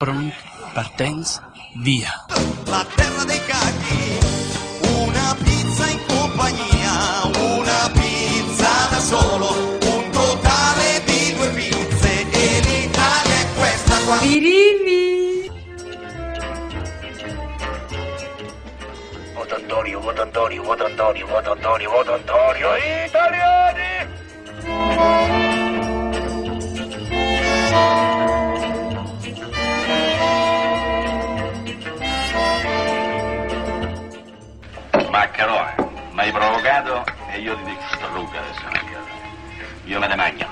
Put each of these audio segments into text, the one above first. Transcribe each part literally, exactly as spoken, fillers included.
Pronti, partenza, via. La terra dei cacchi, una pizza in compagnia, una pizza da solo, un totale di due pizze e l'Italia è questa qua. Virini! Voto Antonio, voto Antonio, voto Antonio, voto Antonio, voto Antonio, italiani! Maccherone, mi hai provocato e io ti distruggo adesso. Io me ne mangio.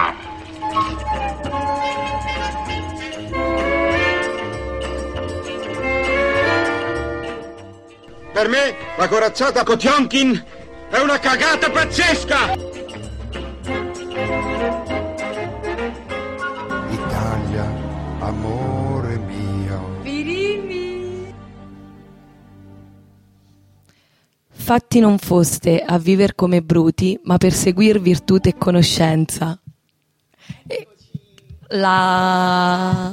Per me la corazzata Potionkin è una cagata pazzesca! Italia, amore mio. Virini! Fatti non foste a viver come bruti, ma per seguir virtù e conoscenza. E la...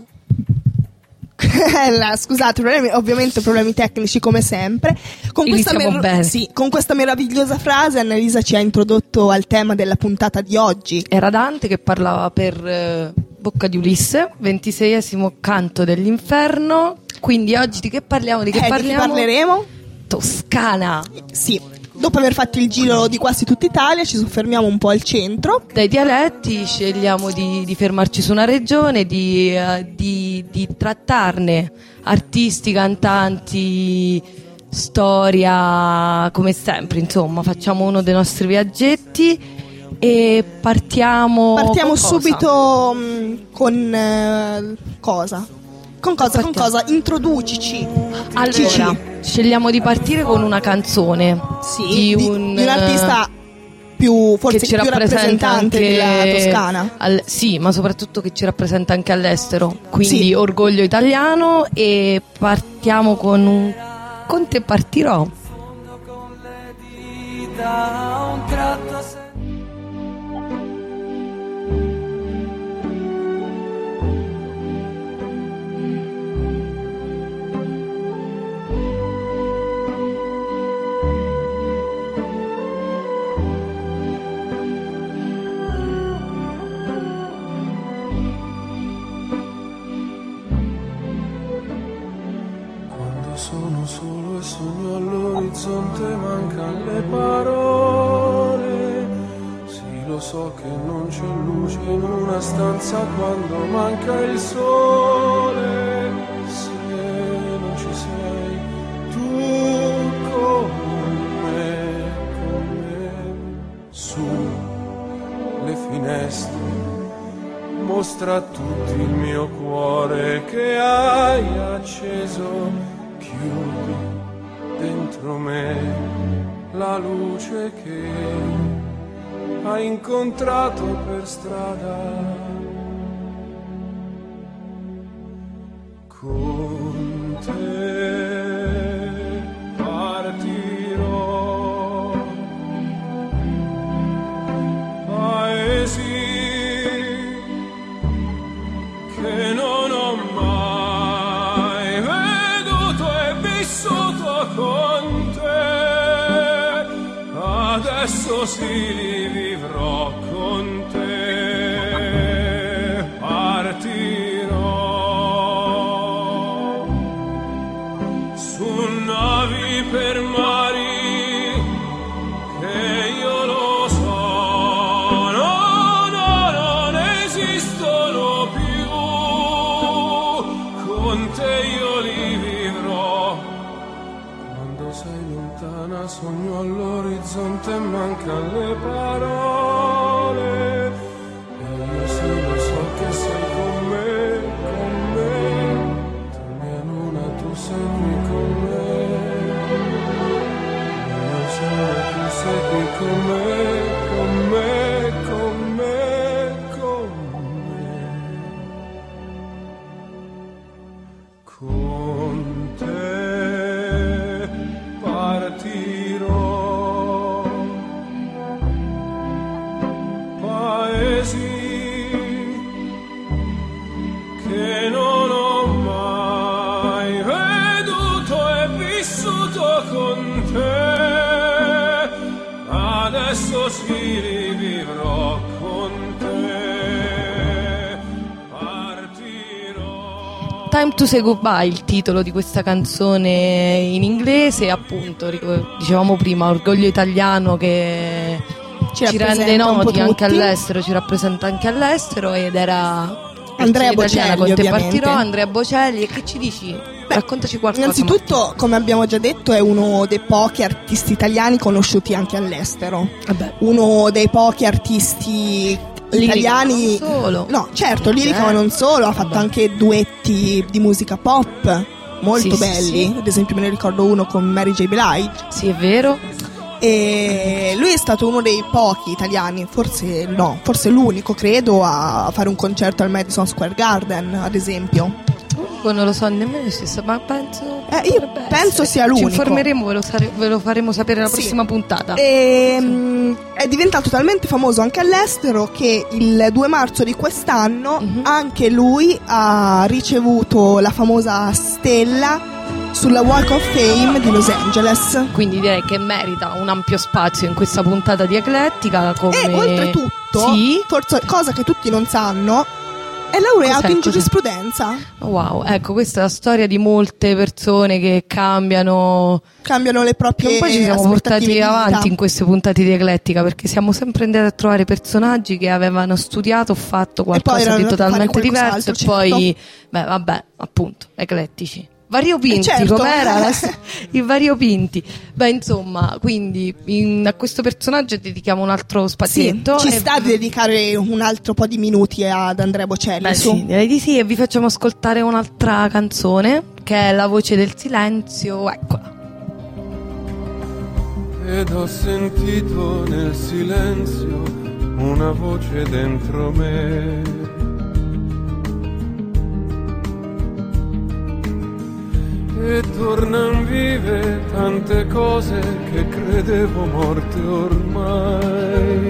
La, scusate, problemi, ovviamente problemi tecnici come sempre. Con questa, mer- sì, con questa meravigliosa frase Annalisa ci ha introdotto al tema della puntata di oggi. Era Dante che parlava per eh, bocca di Ulisse, ventiseiesimo canto dell'inferno. Quindi oggi di che parliamo? Di che eh, parliamo? Di che parleremo? Toscana. Sì. Dopo aver fatto il giro di quasi tutta Italia ci soffermiamo un po' al centro. Dai dialetti scegliamo di, di fermarci su una regione, di, uh, di, di trattarne artisti, cantanti, storia, come sempre, insomma, facciamo uno dei nostri viaggetti e partiamo Partiamo con subito mh, con uh, cosa? Con cosa? Con cosa? Introducici. Allora, Cici. scegliamo di partire con una canzone sì, di, di, un, di un artista più forse che ci più rappresenta rappresentante anche della Toscana. Al, sì, ma soprattutto che ci rappresenta anche all'estero. Quindi sì. Orgoglio italiano e partiamo con un Con te partirò. Sono solo e sogno all'orizzonte, mancano le parole. Sì, lo so che non c'è luce in una stanza quando manca il sole. Se non ci sei tu con me, con me, su le finestre, mostra a tutti il mio cuore che hai acceso. Chiudi dentro me la luce che hai incontrato per strada. Con te partirò, paesi che non ho mai vissuto con te, adesso sì li vivrò con te, partirò su navi per mari che io lo so, no, no, non esistono più, con te io li vivrò. Sei lontana, sogno all'orizzonte e mancano le parole. E io sì lo so che sei con me, con me. Torni a luna, tu sei qui con me. Io so che sei qui con me, con me, con me, con me. Con te partirò, Time to Say Goodbye, il titolo di questa canzone in inglese, appunto, dicevamo prima, orgoglio italiano che ci, ci rende noti anche all'estero, ci rappresenta anche all'estero, ed era Andrea Bocelli, con te ovviamente. partirò, Andrea Bocelli. E che ci dici? Beh, raccontaci qualcosa. Innanzitutto, come abbiamo già detto, è uno dei pochi artisti italiani conosciuti anche all'estero. Vabbè. Uno dei pochi artisti italiani, lirico, non solo. No, certo, lirico, ma non solo, ha fatto Vabbè. anche duetti di musica pop molto sì, belli, sì, sì. Ad esempio me ne ricordo uno con Mary J. Blige. Sì, è vero. E lui è stato uno dei pochi italiani, forse no, forse l'unico, credo, a fare un concerto al Madison Square Garden, ad esempio. Non lo so nemmeno stesso, ma penso eh, io penso essere. sia l'unico. Ci informeremo, ve lo, sare- ve lo faremo sapere la sì. prossima puntata. E, sì. È diventato talmente famoso anche all'estero che il due marzo di quest'anno mm-hmm. anche lui ha ricevuto la famosa stella sulla Walk of Fame di Los Angeles. Quindi direi che merita un ampio spazio in questa puntata di Eclettica. Come... E oltretutto, sì? forse cosa che tutti non sanno, è laureato cos'è, in cos'è? giurisprudenza. Wow, ecco, questa è la storia di molte persone che cambiano cambiano le proprie un po' ci siamo portati avanti in queste puntate di Eclettica, perché siamo sempre andati a trovare personaggi che avevano studiato o fatto qualcosa di totalmente diverso, e certo. poi beh vabbè, appunto, eclettici. Variopinti, certo. com'era? La, I variopinti. Beh, insomma, quindi in, a questo personaggio dedichiamo un altro spazietto. Sì, ci e... sta di dedicare un altro po' di minuti ad Andrea Bocelli. Beh, su. sì, direi di sì, e vi facciamo ascoltare un'altra canzone che è La voce del silenzio. Eccola. Ed ho sentito nel silenzio una voce dentro me. E tornan vive tante cose che credevo morte ormai.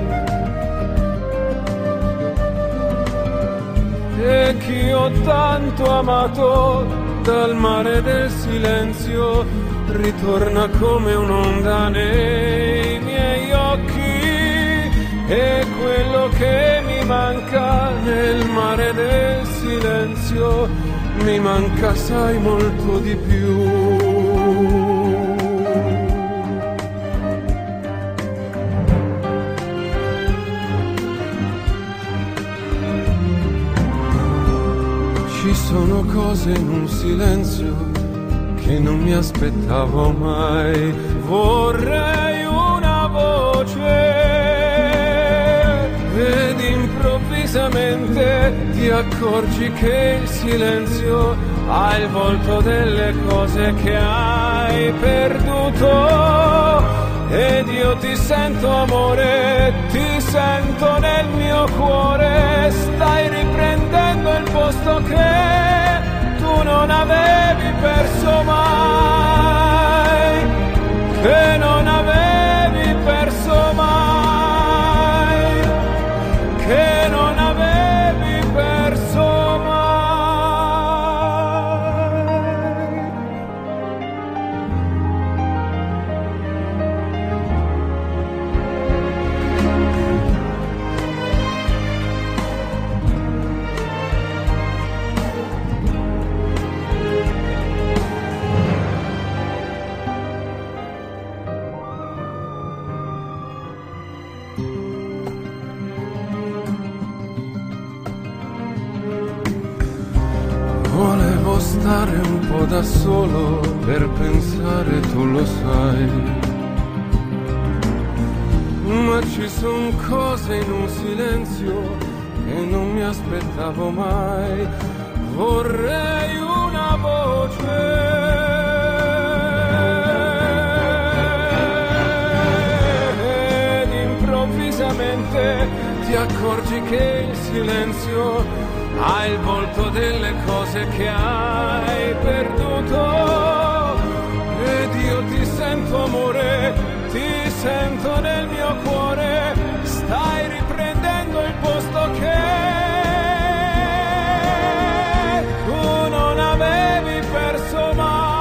E chi ho tanto amato dal mare del silenzio ritorna come un'onda nei miei occhi. E quello che mi manca nel mare del silenzio mi manca, sai, molto di più. Ci sono cose in un silenzio che non mi aspettavo mai. Vorrei una voce ed improvvisamente ti accorgi che il silenzio ha il volto delle cose che hai perduto. Ed io ti sento amore, ti sento nel mio cuore. Stai riprendendo il posto che tu non avevi perso mai, che non avevi perso mai, che non avevi perso mai. Volevo stare un po' da solo per pensare, tu lo sai, ma ci son cose in un silenzio che non mi aspettavo mai. Vorrei una voce ed improvvisamente ti accorgi che il silenzio ha il volto delle cose che hai perduto. Ed io ti sento amore, ti sento nel mio cuore. Stai riprendendo il posto che tu non avevi perso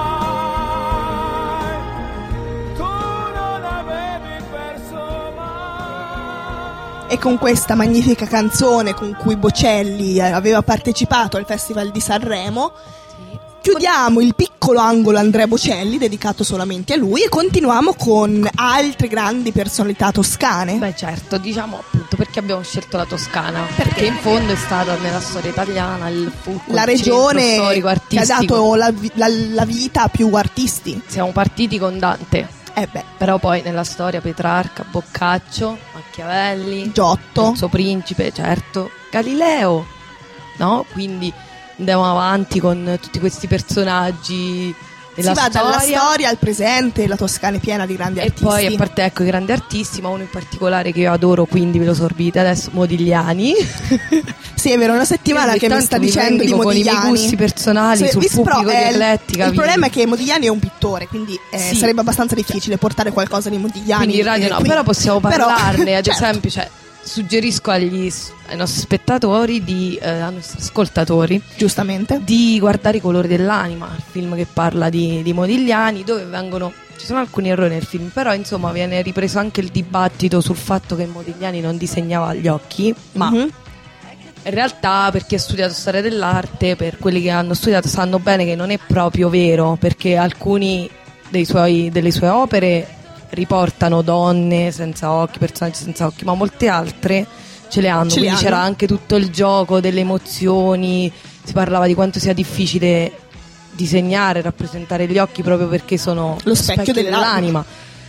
mai. Tu non avevi perso mai. E con questa magnifica canzone con cui Bocelli aveva partecipato al Festival di Sanremo chiudiamo il piccolo angolo Andrea Bocelli dedicato solamente a lui e continuiamo con altre grandi personalità toscane. Beh certo, diciamo appunto perché abbiamo scelto la Toscana, perché in fondo è stata nella storia italiana il fulcro, la il regione storico, che ha dato la, la, la vita a più artisti. Siamo partiti con Dante, eh beh. però poi nella storia Petrarca, Boccaccio, Machiavelli, Giotto, il suo principe, certo, Galileo, no? Quindi andiamo avanti con tutti questi personaggi della si va storia. dalla storia al presente, la Toscana è piena di grandi e artisti. E poi a parte ecco i grandi artisti, ma uno in particolare che io adoro, quindi ve lo sorbite adesso, Modigliani. Sì, è vero, una settimana che mi sta dicendo di Modigliani con i miei gusti personali sì, sul pubblico di Eclettica. Il vi... problema è che Modigliani è un pittore, quindi eh, sì. sarebbe abbastanza difficile portare qualcosa di Modigliani. Quindi in radio no, qui. Però possiamo parlarne, però, ad certo. esempio, cioè suggerisco agli ai nostri spettatori di eh, ai nostri ascoltatori giustamente di guardare I colori dell'anima, il film che parla di, di Modigliani, dove vengono ci sono alcuni errori nel film, però insomma viene ripreso anche il dibattito sul fatto che Modigliani non disegnava gli occhi, ma mm-hmm. in realtà per chi ha studiato storia dell'arte, per quelli che hanno studiato sanno bene che non è proprio vero, perché alcuni dei suoi, delle sue opere riportano donne senza occhi, personaggi senza occhi, ma molte altre ce le hanno, ce quindi le c'era hanno. Anche tutto il gioco delle emozioni, si parlava di quanto sia difficile disegnare, rappresentare gli occhi proprio perché sono lo specchio, specchio dell'anima.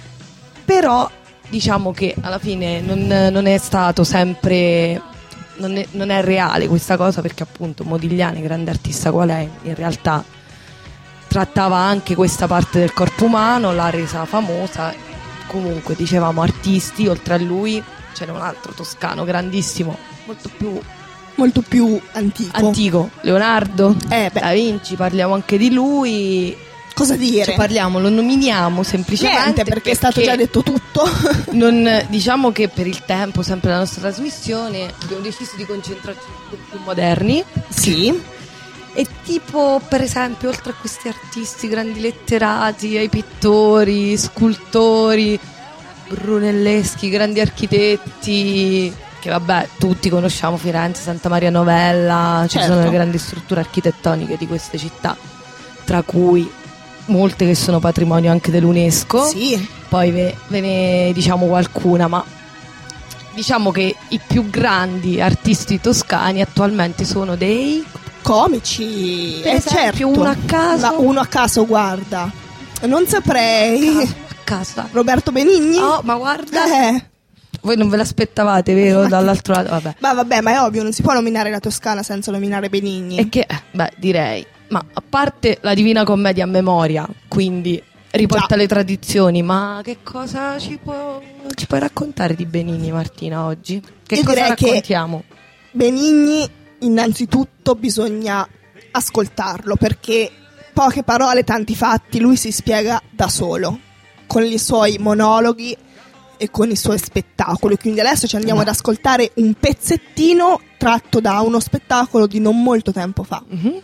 Però diciamo che alla fine non, non è stato sempre non è, non è reale questa cosa, perché appunto Modigliani, grande artista qual è, in realtà trattava anche questa parte del corpo umano, l'ha resa famosa. Comunque dicevamo artisti, oltre a lui c'era un altro toscano grandissimo, molto più molto più antico antico Leonardo eh da Vinci, parliamo anche di lui. Cosa dire? Cioè, parliamo, lo nominiamo semplicemente niente, perché, perché è stato già detto tutto. Non, diciamo che per il tempo, sempre la nostra trasmissione, abbiamo deciso di concentrarci su più moderni. Sì. E tipo, per esempio, oltre a questi artisti, grandi letterati, ai pittori, scultori, brunelleschi, grandi architetti, che vabbè, tutti conosciamo Firenze, Santa Maria Novella, ci certo. sono le grandi strutture architettoniche di queste città, tra cui molte che sono patrimonio anche dell'UNESCO. Sì. Poi ve, ve ne diciamo qualcuna, ma diciamo che i più grandi artisti toscani attualmente sono dei comici, per eh, esempio, certo. uno a caso. Ma uno a caso, guarda, non saprei. A caso, a caso. Roberto Benigni. Oh, ma guarda. Eh. Voi non ve l'aspettavate, vero? Dall'altro lato, vabbè. Ma vabbè, ma è ovvio, non si può nominare la Toscana senza nominare Benigni. E che, eh, beh, direi. Ma a parte la Divina Commedia a memoria, quindi riporta Già. le tradizioni, ma che cosa ci, può, ci puoi raccontare di Benigni, Martina, oggi? Che Io cosa direi raccontiamo? Che Benigni, innanzitutto, bisogna ascoltarlo, perché poche parole, tanti fatti, lui si spiega da solo, con i suoi monologhi e con i suoi spettacoli. Quindi adesso ci andiamo no. ad ascoltare un pezzettino tratto da uno spettacolo di non molto tempo fa. Mm-hmm.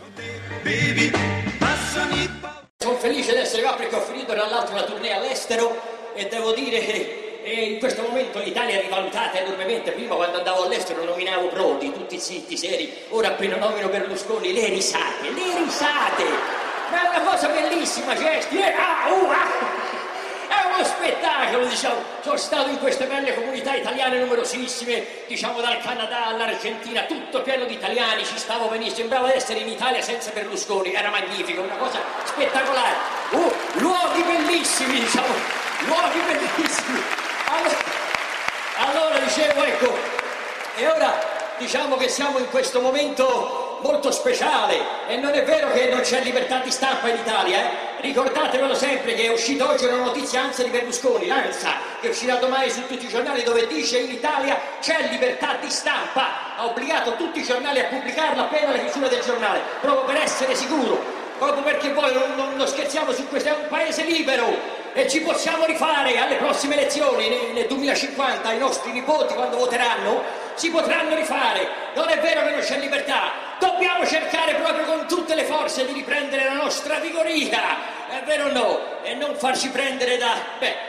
Sono felice di essere qua perché ho finito tra l'altro una tournée all'estero e devo dire che in questo momento l'Italia è rivalutata enormemente. Prima, quando andavo all'estero, nominavo Prodi, tutti zitti, seri. Ora appena nomino Berlusconi, le risate, le risate. Ma è una cosa bellissima, gesti. Eh, ah, uh, ah. È uno spettacolo, diciamo. Sono stato in queste belle comunità italiane numerosissime, diciamo dal Canada all'Argentina, tutto pieno di italiani, ci stavo benissimo, sembrava essere in Italia senza Berlusconi, era magnifico, una cosa spettacolare. Uh, luoghi bellissimi, diciamo, luoghi bellissimi. Allora, allora dicevo, ecco, e ora diciamo che siamo in questo momento molto speciale e non è vero che non c'è libertà di stampa in Italia, eh? Ricordatevelo sempre che è uscita oggi una notizia ANSA di Berlusconi, l'ANSA, che uscirà domani su tutti i giornali, dove dice in Italia c'è libertà di stampa, ha obbligato tutti i giornali a pubblicarla appena la chiusura del giornale, proprio per essere sicuro, proprio perché poi non, non, non scherziamo su questo, è un paese libero e ci possiamo rifare alle prossime elezioni, nel, nel duemilacinquanta, i nostri nipoti quando voteranno si potranno rifare. Non è vero che non c'è libertà, dobbiamo cercare proprio con tutte le forze di riprendere la nostra vigoria, è vero o no? E non farci prendere da, beh,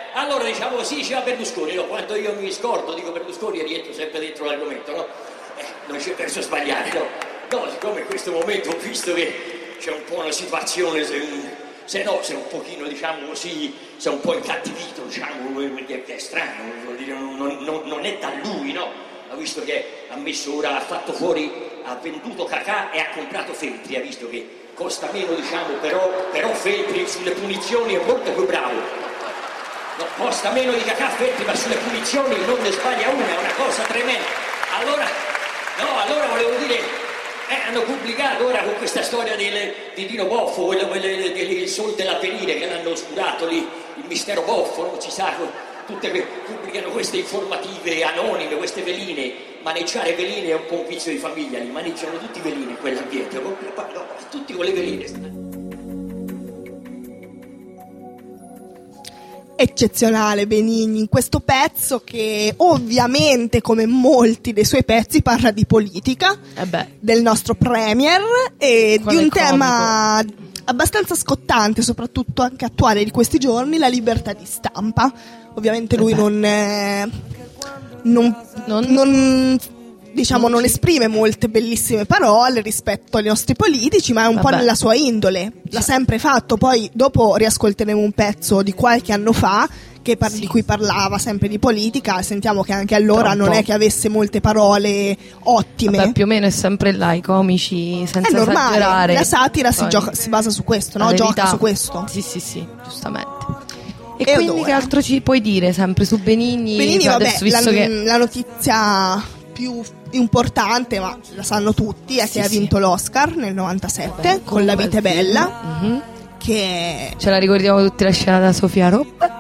allora diciamo così, diceva Berlusconi, no? Quando io mi scordo dico Berlusconi e rientro sempre dentro l'argomento, no? Eh, non c'è verso sbagliare, no? No, siccome in questo momento ho visto che c'è un po' una situazione, se, se no, se un pochino, diciamo così, se un po' incattivito, diciamo, perché è strano, vuol dire, non, non, non è da lui, no? Ha visto che ha messo ora, ha fatto fuori, ha venduto Cacà e ha comprato Feltri, ha visto che costa meno, diciamo, però, però Feltri sulle punizioni è molto più bravo. No, costa meno di Cacà Feltri, ma sulle punizioni non ne sbaglia una, è una cosa tremenda. Allora, no, allora volevo dire, eh, hanno pubblicato ora con questa storia del, di Dino Boffo, quello, quello del Sol dell'Avvenire, che l'hanno oscurato lì, il mistero Boffo, non si sa, tutte che pubblicano queste informative anonime, queste veline. Maneggiare veline è un po' un vizio di famiglia, li maneggiano tutti veline in quell'ambiente, no, tutti con le veline. Eccezionale Benigni in questo pezzo che ovviamente, come molti dei suoi pezzi, parla di politica, eh beh. del nostro premier e Qual di un tema abbastanza scottante, soprattutto anche attuale di questi giorni, la libertà di stampa. Ovviamente lui eh non, eh, non, non, non diciamo non esprime molte bellissime parole rispetto ai nostri politici, ma è un Vabbè. po' nella sua indole, l'ha sempre fatto. Poi dopo riascolteremo un pezzo di qualche anno fa che par- sì. di cui parlava sempre di politica, sentiamo che anche allora non è che avesse molte parole ottime. Vabbè, più o meno è sempre là, i comici, senza è normale, esagerare. La satira si, gioca, si basa su questo, no? Gioca su questo. Sì, sì, sì, giustamente. E, e quindi odora. Che altro ci puoi dire sempre su Benigni? Benigni, vabbè, visto la, che... la notizia più importante, ma la sanno tutti, è sì, che sì. ha vinto l'Oscar nel novantasette vabbè, con La vita è bella, mm-hmm. che ce la ricordiamo tutti la scena da Sofia Robb.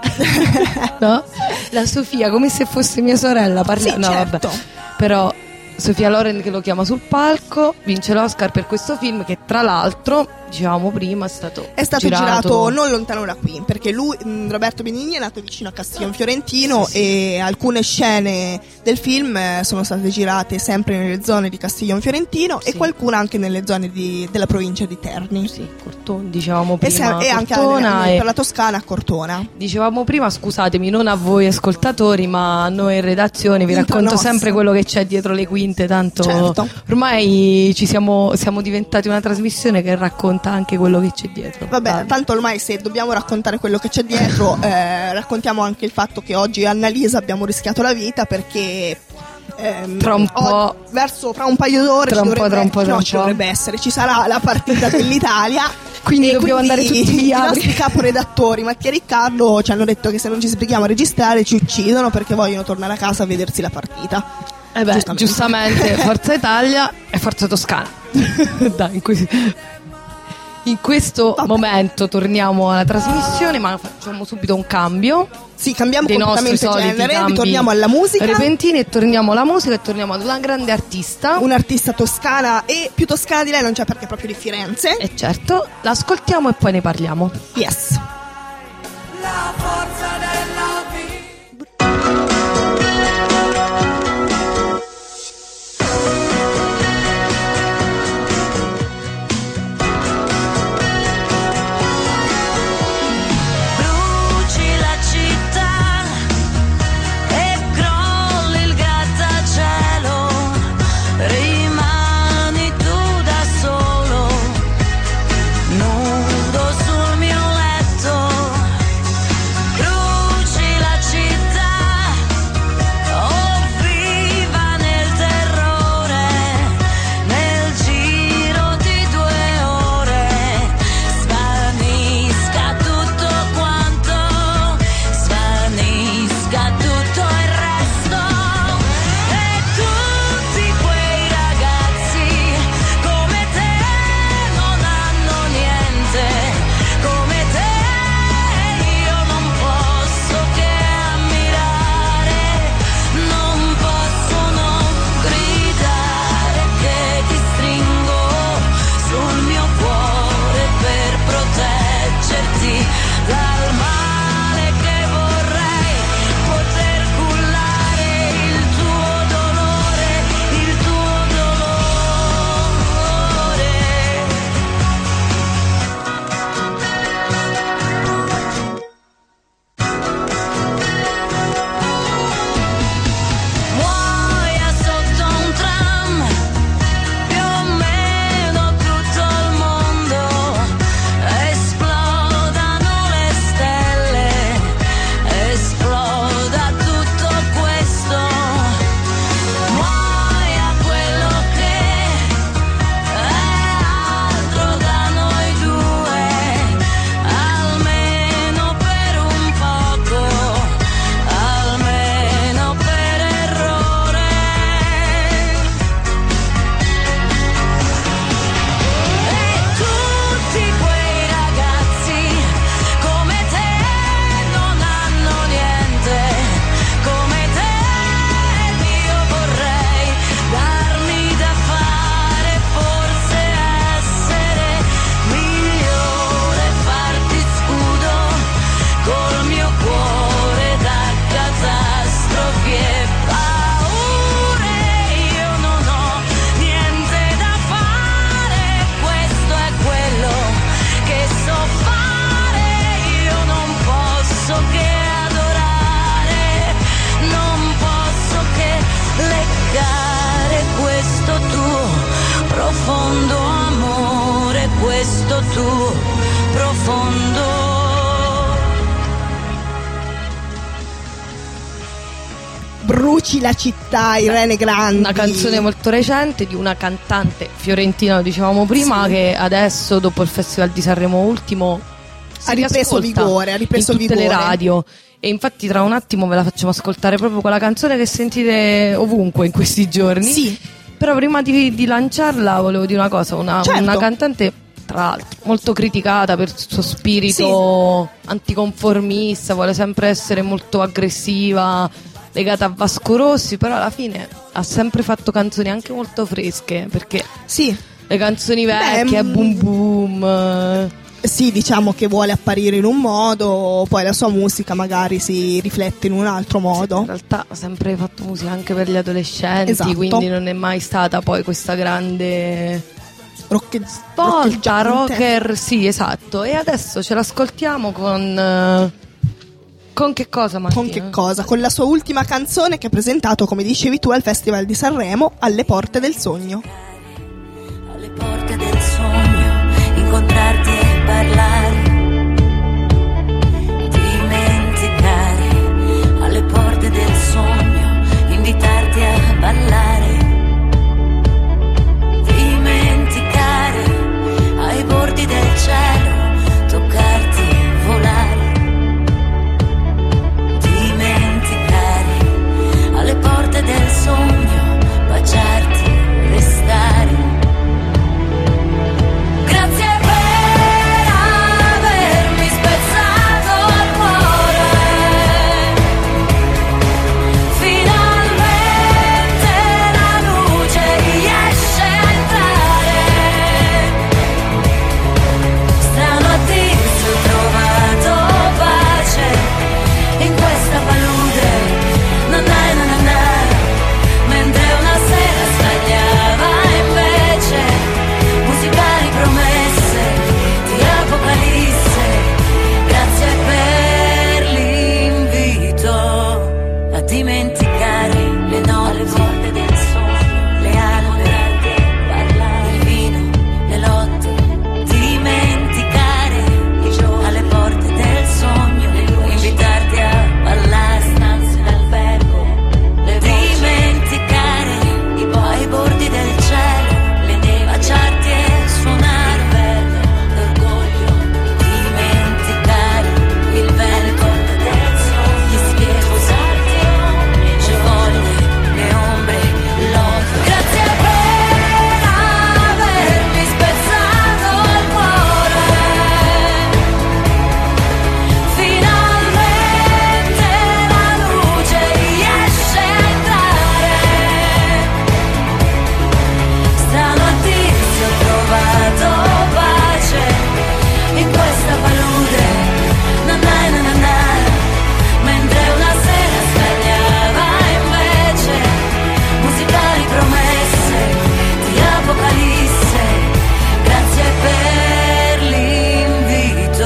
No? La Sofia come se fosse mia sorella, parla... sì, no, certo. vabbè. Però Sofia Loren che lo chiama sul palco, vince l'Oscar per questo film che tra l'altro, dicevamo prima, è stato è stato girato, girato non lontano da qui, perché lui, Roberto Benigni, è nato vicino a Castiglion Fiorentino sì, sì. e alcune scene del film sono state girate sempre nelle zone di Castiglion Fiorentino sì. e qualcuna anche nelle zone di, della provincia di Terni. Sì, Cortona, dicevamo prima. E, se, e anche Cortona e, e... per la Toscana a Cortona. Dicevamo prima, scusatemi, non a voi ascoltatori, ma a noi in redazione vi Intra racconto nostra. sempre quello che c'è dietro le quinte, tanto certo. ormai ci siamo, siamo diventati una trasmissione che racconta anche quello che c'è dietro. Vabbè, Vabbè, tanto ormai se dobbiamo raccontare quello che c'è dietro, eh, raccontiamo anche il fatto che oggi a Annalisa abbiamo rischiato la vita perché ehm, tra un po' o, verso fra un paio d'ore tra ci un dovrebbe, po', tra un po', tra no, un ci po'. dovrebbe essere, ci sarà la partita dell'Italia. Quindi dobbiamo quindi andare tutti via. I nostri caporedattori Mattia e Riccardo ci hanno detto che se non ci sbrighiamo a registrare ci uccidono perché vogliono tornare a casa a vedersi la partita. Eh beh, giustamente, giustamente Forza Italia e Forza Toscana. Dai, in, cui... in questo Vabbè. momento torniamo alla trasmissione, ma facciamo subito un cambio. Sì, cambiamo completamente genere, ritorniamo alla musica repentini e torniamo alla musica e torniamo ad una grande artista. Un'artista toscana, e più toscana di lei non c'è perché è proprio di Firenze. E certo, l'ascoltiamo e poi ne parliamo. Yes. La forza della vita. Nudo sul mio letto questo tuo profondo. Bruci la città, Irene Grandi. Una canzone molto recente di una cantante fiorentina, lo dicevamo prima, sì, che adesso dopo il Festival di Sanremo ultimo ha ripreso vigore, ha ripreso in tutte vigore. le radio. E infatti tra un attimo ve la facciamo ascoltare, proprio quella canzone che sentite ovunque in questi giorni. Sì. Però prima di, di lanciarla volevo dire una cosa, una, certo. una cantante tra l'altro molto criticata per il suo spirito sì. anticonformista, vuole sempre essere molto aggressiva, legata a Vasco Rossi, però alla fine ha sempre fatto canzoni anche molto fresche, perché sì, le canzoni vecchie, Beh, boom boom. Sì, diciamo che vuole apparire in un modo, poi la sua musica magari si riflette in un altro modo. In realtà ha sempre fatto musica anche per gli adolescenti, esatto. quindi non è mai stata poi questa grande Rocche... volta rocker, sì, esatto. E adesso ce l'ascoltiamo con con che cosa, Martina? Con che cosa? Con la sua ultima canzone che ha presentato, come dicevi tu, al Festival di Sanremo, Alle porte del sogno. Alle porte del sogno, incontrarti e parlare, dimenticare. Alle porte del sogno, invitarti a ballare, dimenticare. Ai bordi del cielo, toccarti, volare, alle porte del sogno, baciarti, restare. Grazie per avermi spezzato il cuore, finalmente la luce riesce a entrare. Strano a dirsi, ho trovato pace in questa palude. Non è, non mentre una sera stagliava invece musicali promesse di Apocalisse. Grazie per l'invito a dimenticare le note, le volte del sogno, le alberi, il vino, le lotte, dimenticare i giorni alle porte del sogno, invitarti a ballare stanze in albergo, dimenticare i poi ai bordi del cielo, le nevi, baciarti e suonare verde d'orgoglio, dimenticare il vento del sogno, gli spieghi, posarti, ci voglie, le ombre, l'odio. Grazie per avermi spezzato il cuore, finalmente la luce riesce a entrare. Strano a dirsi, ho trovato pace in questa palude. Nanà, nanà, mentre una sera stagliava invece musicali promesse di Apocalisse. Grazie per l'invito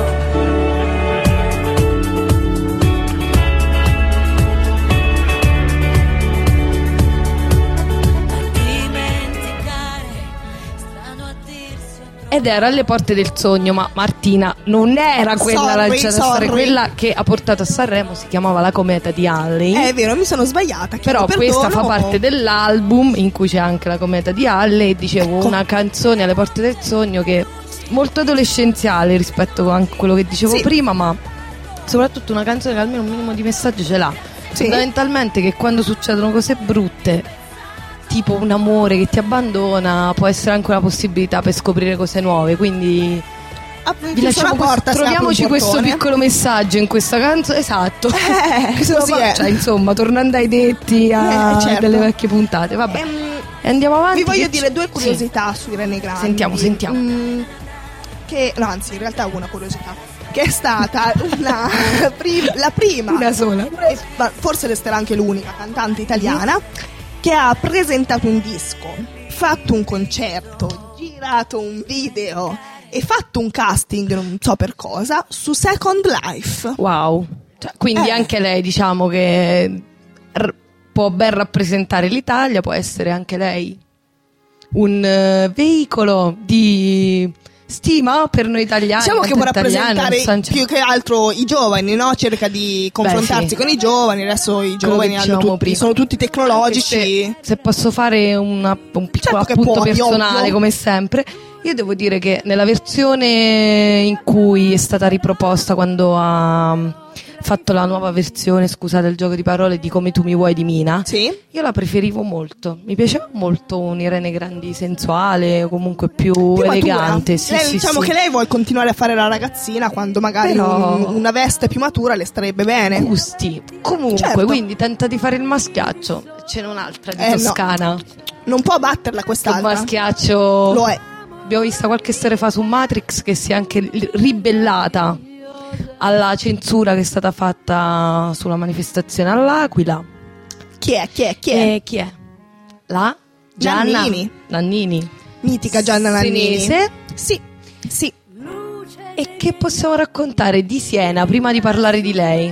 a dimenticare. Strano a dirsi, ho trovato Ed era alle porte del sogno, ma Martina non era quella Sorry, lanciata a Sanremo, sorry. quella che ha portato a Sanremo si chiamava La cometa di Halley. È vero, mi sono sbagliata. Però chiedo questa perdono. fa parte dell'album in cui c'è anche La cometa di Halley. Dicevo, Ecco. una canzone alle porte del sogno che è molto adolescenziale rispetto anche a quello che dicevo Sì. prima, ma soprattutto una canzone che almeno un minimo di messaggio ce l'ha. Sì. Fondamentalmente che quando succedono cose brutte, tipo un amore che ti abbandona, può essere anche una possibilità per scoprire cose nuove. Quindi Ah, vi chiuso lasciamo la porta, questo, si apre un troviamoci questo portone. piccolo messaggio in questa canzone. Esatto. Eh, Che sono così pa- è. cioè, insomma, tornando ai detti a Eh, certo. delle vecchie puntate. Vabbè. Ehm, E andiamo avanti. Vi voglio che dire c- due sì. curiosità su Irene Grandi. Sentiamo, sentiamo. Mm, che, no, anzi, in realtà una curiosità. Che è stata una, prim- la prima, Una sola. e, ma forse resterà anche l'unica cantante italiana che ha presentato un disco, fatto un concerto, girato un video e fatto un casting, non so per cosa, su Second Life. Wow. Cioè, quindi Eh. anche lei, diciamo che r- può ben rappresentare l'Italia, può essere anche lei un eh, veicolo di stima per noi italiani. Diciamo che vuole rappresentare italiano, più che altro i giovani, no? Cerca di confrontarsi Beh, sì. con i giovani. Adesso i giovani hanno tutti, prima. sono tutti tecnologici. Se, se posso fare una, un piccolo Certo appunto puoi, personale, ovvio. come sempre, io devo dire che nella versione in cui è stata riproposta, quando ha fatto la nuova versione, scusate il gioco di parole, di Come tu mi vuoi di Mina, sì. io la preferivo molto. Mi piaceva molto un'Irene Grandi sensuale, o comunque più, Più elegante. matura. Sì, lei, sì, diciamo sì. che lei vuole continuare a fare la ragazzina quando magari Però- un- una veste più matura le starebbe bene. Gusti. Comunque, Certo. quindi tenta di fare il maschiaccio. Ce n'è un'altra di Eh, no. Toscana. Non può batterla Un quest'altra. maschiaccio. Lo è. Abbiamo visto qualche serie fa su Matrix che si è anche li- ribellata alla censura che è stata fatta sulla manifestazione all'Aquila. Chi è? Chi è? Chi è? E chi è? La Gianna Nannini. Nannini. Mitica Gianna Nannini. Senese. Sì, sì. E che possiamo raccontare di Siena prima di parlare di lei?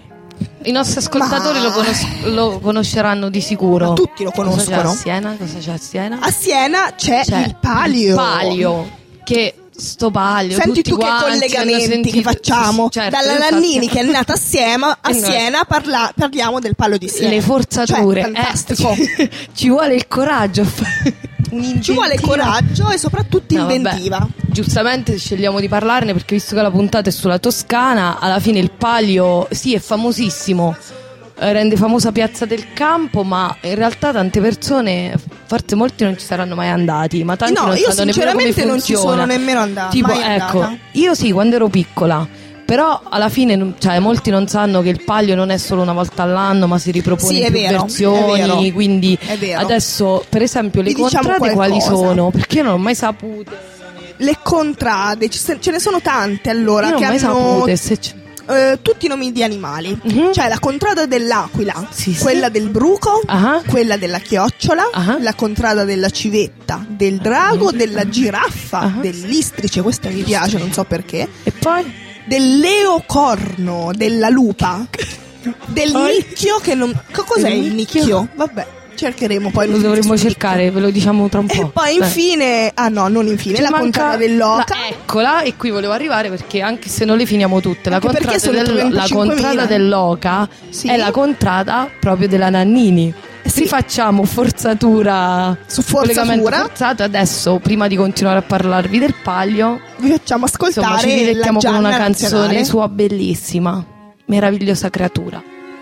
I nostri ascoltatori Ma- lo, conos- lo conosceranno di sicuro. Ma tutti lo Cosa c'è conoscono. a Siena? Cosa c'è a Siena? A Siena c'è, C'è il palio. il palio. Che sto palio. Senti tutti tu che quanti hanno collegamenti sentito- che facciamo. Sì, sì, certo, Dalla infatti. Nannini che è nata a Siena, a Eh, no. Siena parla- parliamo del palio di Siena. Le forzature. Cioè, fantastico. Eh, ci vuole il coraggio. Un'inventiva. Ci vuole coraggio e soprattutto No, vabbè. inventiva. Giustamente scegliamo di parlarne perché, visto che la puntata è sulla Toscana, alla fine il palio sì è famosissimo, eh, rende famosa Piazza del Campo, ma in realtà tante persone, forse molti non ci saranno mai andati, ma tanti No, non io sanno nemmeno come sinceramente non ci funziona. sono nemmeno andata. Tipo, mai ecco, andata. io sì, quando ero piccola. Però alla fine, non- cioè, molti non sanno che il palio non è solo una volta all'anno, ma si ripropone Sì, in è più vero, versioni. è vero, Quindi è vero. adesso, per esempio, le Vi diciamo contrade quali qualcosa. sono? Perché io non ho mai saputo. Le contrade, ci se- ce ne sono tante allora Io non che ho mai hanno sapute. Se c- eh, tutti i nomi di animali. Mhm. C'è la contrada dell'aquila, Sì, sì. quella del bruco, Ah. quella della chiocciola, Ah. la contrada della civetta, del drago, della giraffa, Ah. dell'istrice, questa mi piace, non so perché, E poi? del leocorno, della lupa, del Poi? nicchio che non... che cos'è Il il nicchio? nicchio? Vabbè, cercheremo poi. Lo notizie dovremmo sul cercare, ve lo diciamo tra un nicchio. po'. E poi Dai. infine, ah no, non infine, Ci la manca contrada dell'oca. la- eccola, e qui volevo arrivare perché anche se non le finiamo tutte, la Anche perché contrada, sono del- la trentacinquemila. contrada dell'oca Sì. è la contrada proprio della Nannini. Sì. Rifacciamo forzatura Su collegamento forzatura forzato. Adesso, prima di continuare a parlarvi del palio, Vi facciamo insomma, ci ascoltare la dilettiamo con una Gianna canzone nazionale. sua bellissima, Meravigliosa creatura.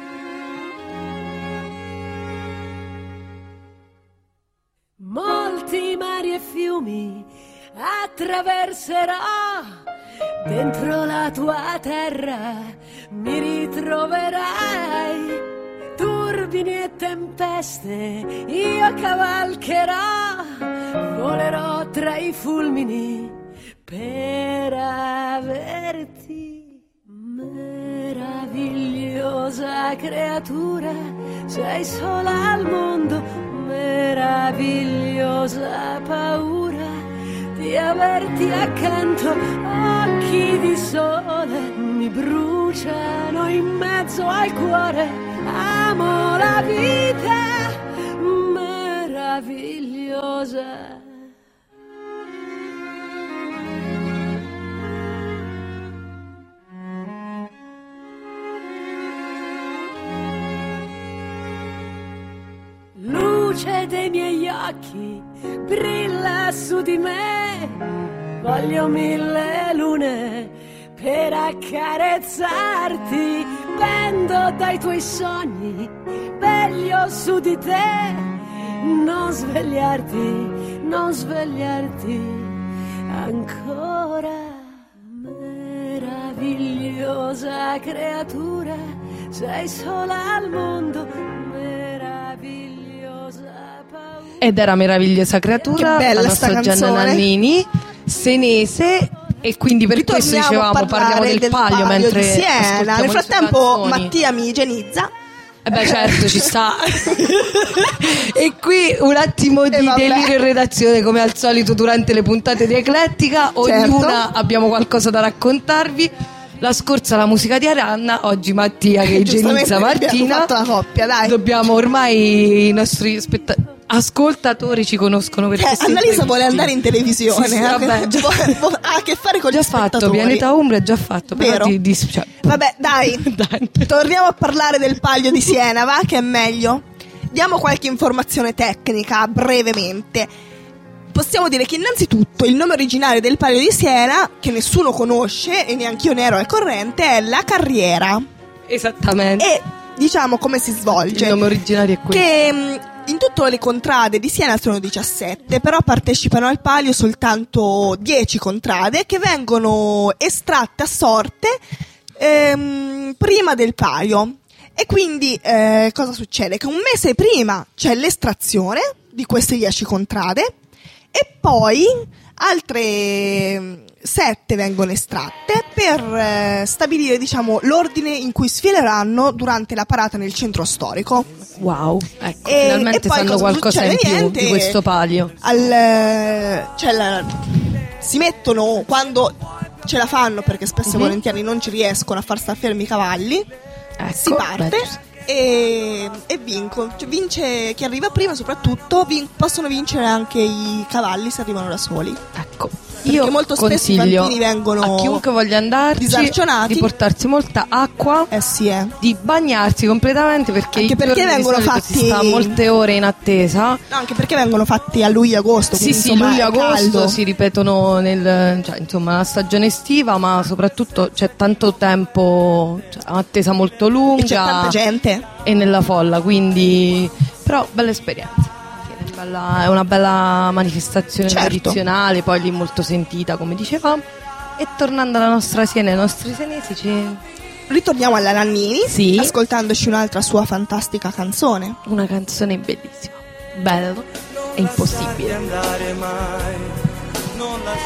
Molti mari e fiumi attraverserò, dentro la tua terra mi ritroverai. Turbini e tempeste io cavalcherò, volerò tra i fulmini per averti. Meravigliosa creatura, sei sola al mondo, meravigliosa paura di averti accanto. Occhi di sole mi bruciano in mezzo al cuore, amo la vita meravigliosa. Luce dei miei occhi brilla su di me, voglio mille lune per accarezzarti, pendo dai tuoi sogni, veglio su di te, non svegliarti, non svegliarti ancora. Meravigliosa creatura, sei sola al mondo, meravigliosa paura. Ed era Meravigliosa creatura, Che bella la sta nostra Gianna canzone. Nannini, senese, e quindi per questo Ritorniamo dicevamo a parlare parliamo del, palio, mentre di Siena. ascoltiamo Nel le sue frattempo canzoni. Mattia mi igienizza. Eh beh, certo, ci sta. E qui un attimo di E vabbè. delirio in redazione, come al solito durante le puntate di Eclettica. Ognuna Certo. abbiamo qualcosa da raccontarvi. La scorsa la musica di Arianna, oggi Mattia che igienizza Giustamente abbiamo Martina. fatto la coppia, dai. Dobbiamo ormai i nostri spettatori. ascoltatori ci conoscono perché eh, Annalisa vuole andare in televisione. Sì, sì, vabbè, già, ha a che fare con già gli fatto, spettatori. Pianeta Umbria è già fatto. Vero? Ti, ti, cioè... Vabbè, dai. dai. Torniamo a parlare del Palio di Siena, va? Che è meglio. Diamo qualche informazione tecnica brevemente. Possiamo dire che innanzitutto il nome originario del Palio di Siena, che nessuno conosce e neanche io ne ero al corrente, è La Carriera. Esattamente. E diciamo come si svolge. Il nome originario è questo. Che in tutte le contrade di Siena sono diciassette, però partecipano al Palio soltanto dieci contrade che vengono estratte a sorte ehm, prima del Palio. E quindi eh, cosa succede? Che un mese prima c'è l'estrazione di queste dieci contrade e poi altre sette vengono estratte per eh, stabilire, diciamo, l'ordine in cui sfileranno durante la parata nel centro storico. Wow, ecco, e, finalmente e poi sanno qualcosa in più Niente, di questo Palio. Al, cioè la, si mettono quando ce la fanno, perché spesso e Mhm. volentieri non ci riescono a far star fermi i cavalli. Ecco, Si parte beh, e, e vinco. Cioè, vince chi arriva prima, soprattutto vin- possono vincere anche i cavalli se arrivano da soli. ecco. Perché Io molto spesso i consiglio bambini vengono a chiunque voglia andarci disarcionati. di portarsi molta acqua, eh sì, eh. di bagnarsi completamente perché, Anche i perché giorni di vengono solito fatti- si sta molte ore in attesa. No, anche perché vengono fatti a luglio-agosto. Sì, quindi, sì, insomma, è luglio-agosto caldo. si ripetono nel, cioè, insomma, la stagione estiva, ma soprattutto c'è tanto tempo, cioè, un'attesa molto lunga. E c'è tanta gente. E nella folla, quindi però bella esperienza. È bella- è una bella manifestazione Certo. tradizionale, poi lì molto sentita, come dicevamo. E tornando alla nostra Siena e ai nostri senesi, ci... Ritorniamo alla Nannini, Sì. ascoltandoci un'altra sua fantastica canzone. una canzone bellissima, bello e impossibile. andare mai, non la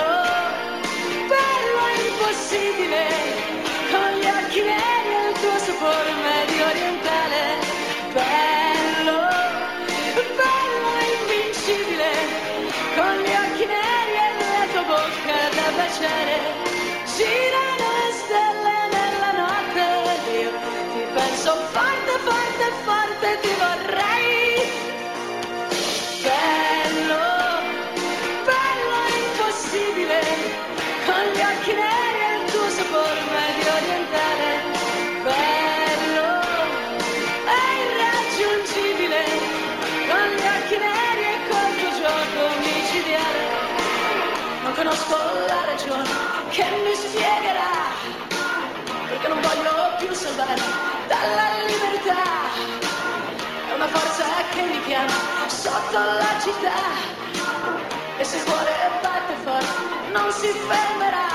Bello e impossibile, con gli occhi neri e il tuo sapore medio orientale. Bello, bello e invincibile, con gli occhi neri e la tua bocca da baciare. Girano le stelle nella notte, io ti penso forte, forte, forte, ti vorrei. Bello, bello e impossibile, con gli occhi neri e il tuo sapore medio orientale. Bello e irraggiungibile, con gli occhi neri e col tuo gioco micidiale. Non conosco la ragione che mi spiegherà perché non voglio più salvarmi dalla libertà. È una forza che mi chiama sotto la città e se il cuore batte forte non si fermerà.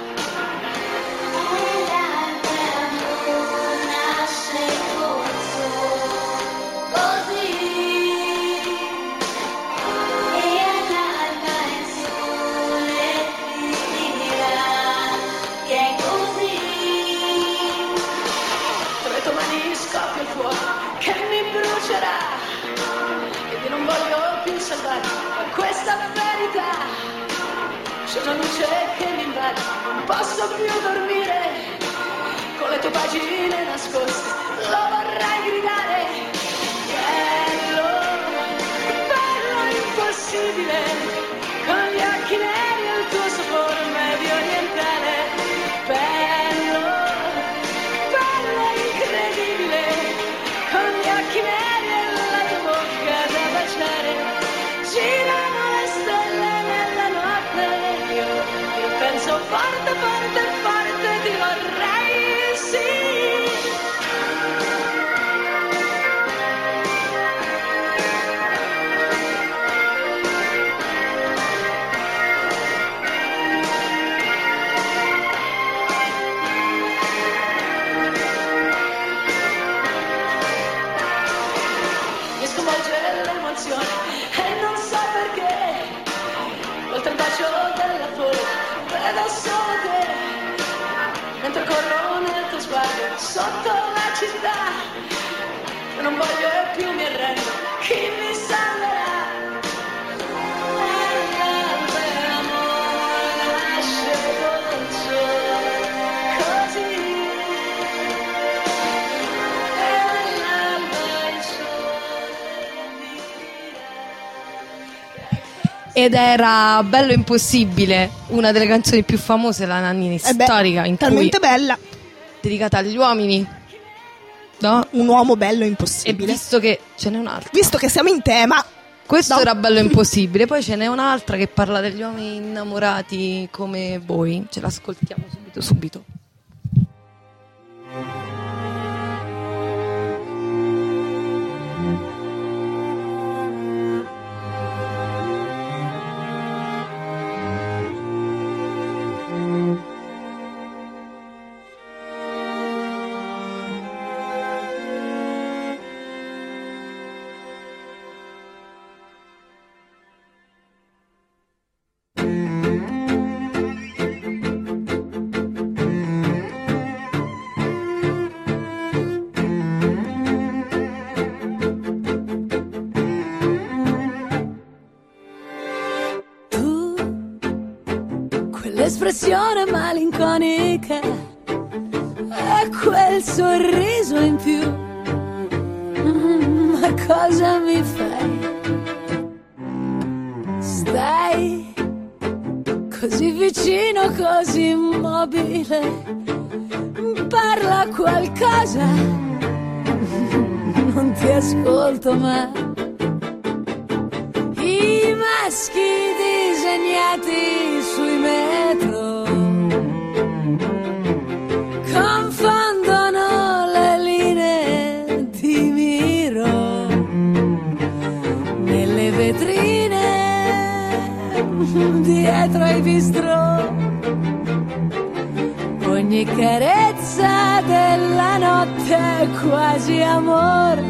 Nasce corso così e all'alba il sole ti dirà che è così. Tra le tue mani scoppia il fuoco che mi brucerà ed io non voglio più salvarmi da questa verità. C'è una luce che mi invade, non posso più dormire, con le tue pagine nascoste lo vorrei gridare. Bello, bello impossibile, con gli occhi neri e il tuo sapore medio orientale. Bello, bello incredibile, con gli occhi neri e la tua bocca da baciare. Girano le stelle nella notte, io, io penso forte, forte, forte, ti vorrei, sì. Mi sconvolge l'emozione e non so perché. Oltre il bacio della folla vedo solo te, mentre corro nel tuo sguardo sotto la città. E non voglio più mi arrendo, chi mi salverà? L'alba l'amore nasce dolce così. E all'alba il sole mi dirà Ed era Bello Impossibile, una delle canzoni più famose della Nannini, Eh beh, storica, in talmente cui bella. dedicata agli uomini, no? Un uomo bello E impossibile. visto che ce n'è un'altra, Visto che siamo in tema, questo no. era Bello Impossibile, poi ce n'è un'altra che parla degli uomini innamorati come voi, ce l'ascoltiamo subito subito. Quell'espressione malinconica e quel sorriso in più, mm, ma cosa mi fai? Stai così vicino, così immobile, parla qualcosa, non ti ascolto mai. I maschi disegnati sui metro confondono le linee di miro nelle vetrine dietro ai bistrò. Ogni carezza della notte è quasi amore.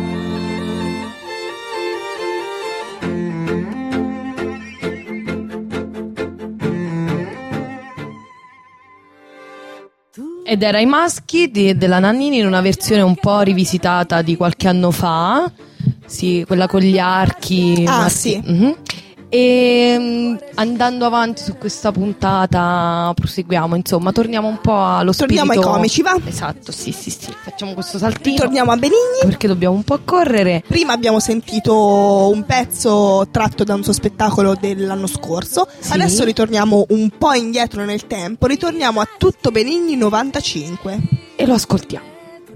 Ed era I maschi di, della Nannini in una versione un po' rivisitata di qualche anno fa, sì, quella con gli archi. Ah, ma- sì. Mhm. E mm, andando avanti su questa puntata proseguiamo, insomma, torniamo un po' allo Torniamo spirito. ai comici, va? Esatto, sì, sì, sì, facciamo questo saltino Torniamo a Benigni. perché dobbiamo un po' correre. Prima abbiamo sentito un pezzo tratto da un suo spettacolo dell'anno scorso. Sì. Adesso ritorniamo un po' indietro nel tempo. Ritorniamo a Tutto Benigni novantacinque. E lo ascoltiamo.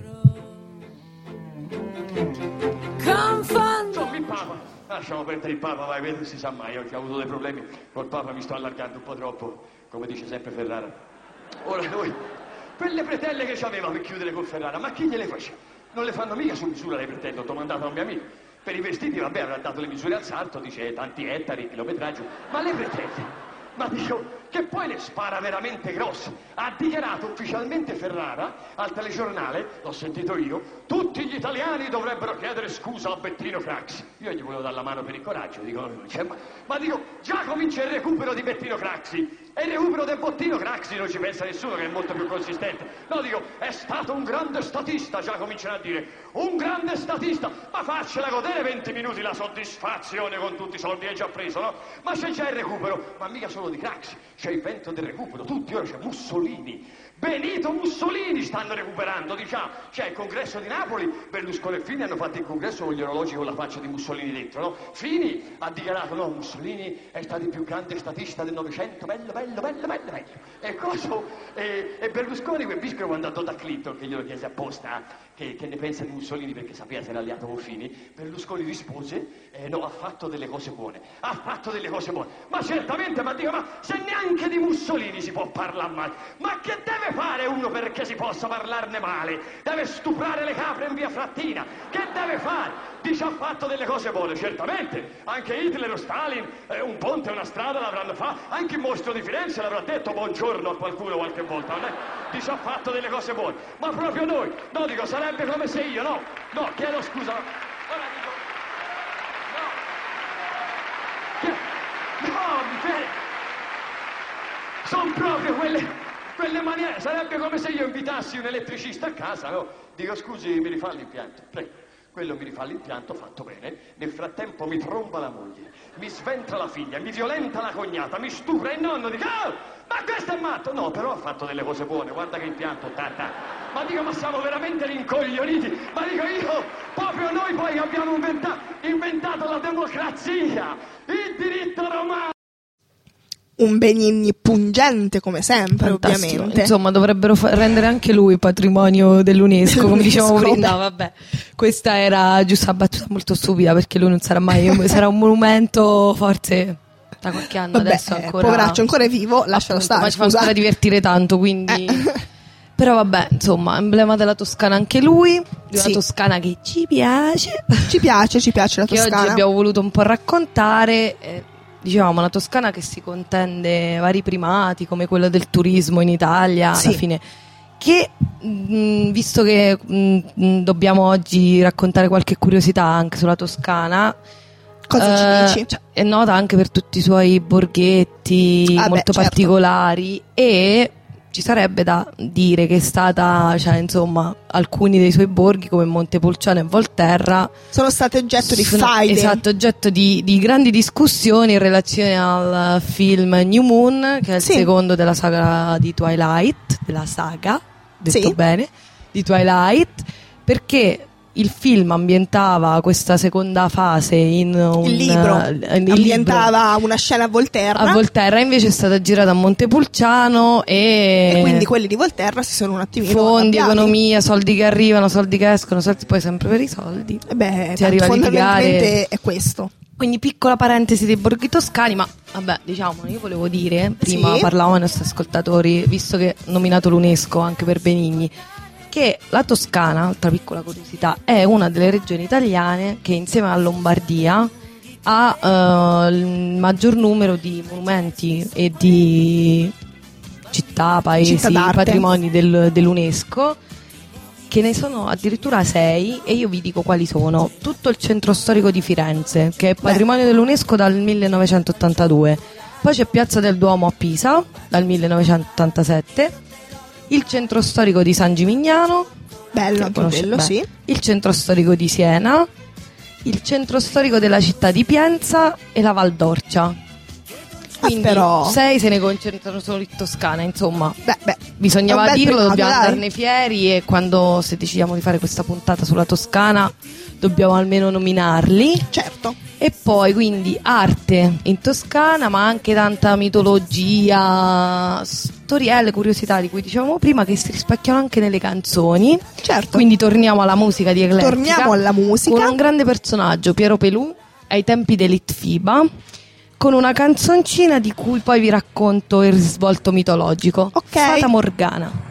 Confondo. Il Papa, lasciamo perdere il Papa, vai, vedi, si sa mai, oggi ho avuto dei problemi col Papa, mi sto allargando un po' troppo, come dice sempre Ferrara. Ora noi, quelle pretelle che c'aveva per chiudere con Ferrara, ma chi gliele faceva? Non le fanno mica su misura le pretelle, ho domandato a un mio amico. Per i vestiti, vabbè, avrà dato le misure al salto, dice tanti ettari, chilometraggio, ma le pretelle? Ma dico, che poi le spara veramente grosse. Ha dichiarato ufficialmente Ferrara al telegiornale, l'ho sentito io, tutti gli italiani dovrebbero chiedere scusa a Bettino Craxi. Io gli volevo dare la mano per il coraggio, dico, non c'è mai. Ma dico, già comincia il recupero di Bettino Craxi e il recupero del bottino Craxi non ci pensa nessuno, che è molto più consistente. No, dico, è stato un grande statista, già cominciano a dire, un grande statista, ma faccela godere venti minuti la soddisfazione con tutti i soldi che hai già preso, no? Ma c'è già il recupero, ma mica solo di Craxi, c'è il vento del recupero, tutti, ora c'è Mussolini, Benito Mussolini stanno recuperando, diciamo, c'è il congresso di Napoli, Berlusconi e Fini hanno fatto il congresso con gli orologi con la faccia di Mussolini dentro, no? Fini ha dichiarato, no, Mussolini è stato il più grande statista del Novecento, bello, bello, bello, bello, bello. E cosa? E, e Berlusconi, quel biscolo, quando andò da Clinton, che glielo chiese apposta, che, che ne pensa di Mussolini perché sapeva se era alleato con Fini, Berlusconi rispose, eh, no, ha fatto delle cose buone, ha fatto delle cose buone, ma certamente, ma dico, ma se neanche di Mussolini si può parlare male, ma che deve fare uno perché si possa parlarne male? Deve stuprare le capre in via Frattina, che deve fare? Dice ha fatto delle cose buone, certamente, anche Hitler o Stalin, eh, un ponte e una strada l'avranno fatto, anche il mostro di Firenze l'avrà detto buongiorno a qualcuno qualche volta, non è? Dice ha fatto delle cose buone, ma proprio noi, no, dico, sarebbe come se io, no, no, chiedo scusa, ma... ora dico, no, che... no, mi fermo, sono proprio quelle... quelle maniere, sarebbe come se io invitassi un elettricista a casa, no? Dico, scusi, mi rifà l'impianto? Prego. Quello mi rifà l'impianto, fatto bene. Nel frattempo mi tromba la moglie, mi sventra la figlia, mi violenta la cognata, mi stupra il nonno, dico, oh, ma questo è matto! No, però ha fatto delle cose buone, guarda che impianto, tata. Ma dico, ma siamo veramente rincoglioniti? Ma dico io, proprio noi poi abbiamo inventa- inventato la democrazia, il diritto romano! un Benigni pungente come sempre. Fantastico. Ovviamente. Insomma, dovrebbero fa- rendere anche lui patrimonio dell'UNESCO, come dicevamo prima. No, vabbè, questa era giusta una battuta molto stupida, perché lui non sarà mai, sarà un monumento forse da qualche anno. Vabbè, adesso ancora, eh, poveraccio, ancora è vivo, lascialo appunto, stare. ma ci fa ancora divertire tanto, quindi eh. Però vabbè, insomma, emblema della Toscana anche lui, di una sì. Toscana che ci piace. Ci piace, ci piace la che Toscana. oggi abbiamo voluto un po' raccontare. Eh, dicevamo, una Toscana che si contende vari primati, come quello del turismo in Italia, sì. alla fine. Che, mh, visto che mh, dobbiamo oggi raccontare qualche curiosità anche sulla Toscana, cosa eh, ci dici? Cioè, è nota anche per tutti i suoi borghetti ah, molto beh, certo. particolari, e ci sarebbe da dire che è stata, cioè, insomma, alcuni dei suoi borghi come Montepulciano e Volterra sono stati oggetto di sono, faide. esatto, oggetto di, di grandi discussioni in relazione al film New Moon, che è il sì. secondo della saga di Twilight, della saga, detto sì. bene, di Twilight, perché il film ambientava questa seconda fase in un il libro in ambientava libro. una scena a Volterra. A Volterra invece è stata girata a Montepulciano, e, e quindi quelli di Volterra si sono un attimino fondi, arrabbiati. Economia, soldi che arrivano, soldi che escono, soldi, poi sempre per i soldi. E beh, si arriva a fondamentalmente litigare. è questo. Quindi piccola parentesi dei borghi toscani, ma vabbè, diciamo, io volevo dire, prima sì. parlavamo ai nostri ascoltatori, visto che ho nominato l'UNESCO anche per Benigni, che la Toscana, altra piccola curiosità, è una delle regioni italiane che insieme alla Lombardia ha uh, il maggior numero di monumenti e di città, paesi, città patrimoni del, dell'UNESCO, che ne sono addirittura sei, e io vi dico quali sono. Tutto il centro storico di Firenze, che è patrimonio Beh. dell'UNESCO dal millenovecentottantadue. Poi c'è Piazza del Duomo a Pisa dal millenovecentottantasette, il centro storico di San Gimignano, bello anche quello, sì. Il centro storico di Siena, il centro storico della città di Pienza e la Val d'Orcia. Quindi ah, però... sei se ne concentrano solo in Toscana, insomma. Beh, beh, bisognava dirlo, primato, dobbiamo dai. andarne fieri, e quando se decidiamo di fare questa puntata sulla Toscana dobbiamo almeno nominarli. Certo. E poi quindi arte in Toscana, ma anche tanta mitologia, storielle, curiosità di cui dicevamo prima, che si rispecchiano anche nelle canzoni. Certo. Quindi torniamo alla musica di Eclettica. Torniamo alla musica. Con un grande personaggio, Piero Pelù, ai tempi dell'Itfiba, con una canzoncina di cui poi vi racconto il risvolto mitologico. Ok. Fata Morgana.